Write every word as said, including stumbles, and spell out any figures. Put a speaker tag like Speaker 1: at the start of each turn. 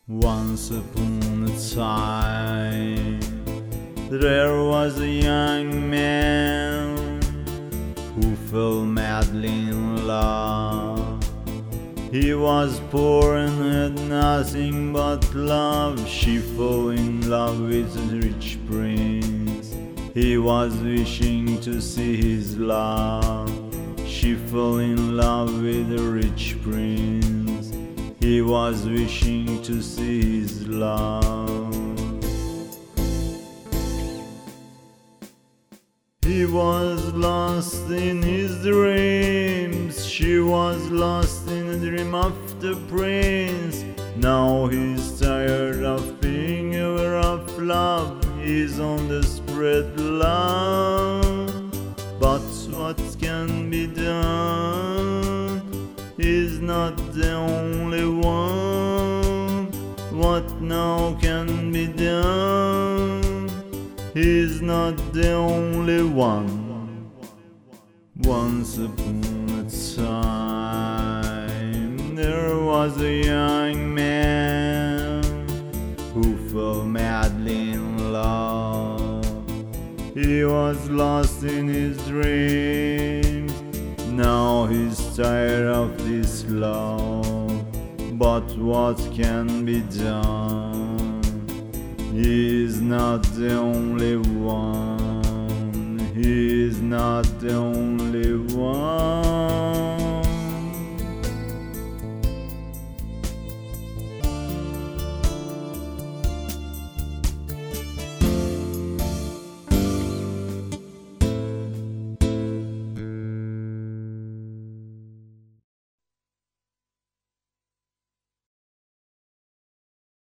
Speaker 1: Once upon a time, there was a young man who fell madly in love. He was poor and had nothing but love. She fell in love with a rich prince. He was wishing to see his love. She fell in love with a rich prince. He was wishing to see his love. He was lost in his dreams. She was lost in a dream of the prince. Now he's tired of being aware of love. He's on the spread love. But what can be done? He's not the only one. What now can be done? He's not the only one. Once upon a time, there was a young man who fell madly in love. He was lost in his dreams. Now he's tired of this love. But what can be done? He is not the only one. He is not the only one.